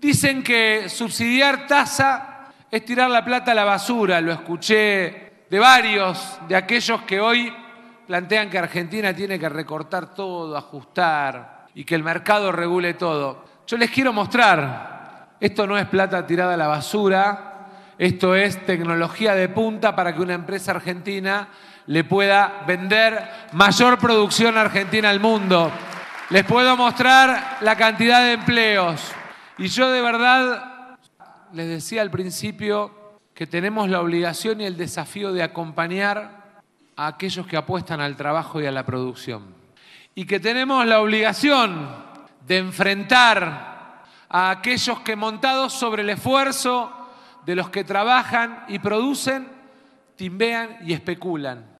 Dicen que subsidiar tasa es tirar la plata a la basura. Lo escuché de varios de aquellos que hoy plantean que Argentina tiene que recortar todo, ajustar y que el mercado regule todo. Yo les quiero mostrar, esto no es plata tirada a la basura, esto es tecnología de punta para que una empresa argentina le pueda vender mayor producción argentina al mundo. Les puedo mostrar la cantidad de empleos. Y yo de verdad les decía al principio que tenemos la obligación y el desafío de acompañar a aquellos que apuestan al trabajo y a la producción. Y que tenemos la obligación de enfrentar a aquellos que, montados sobre el esfuerzo de los que trabajan y producen, timbean y especulan.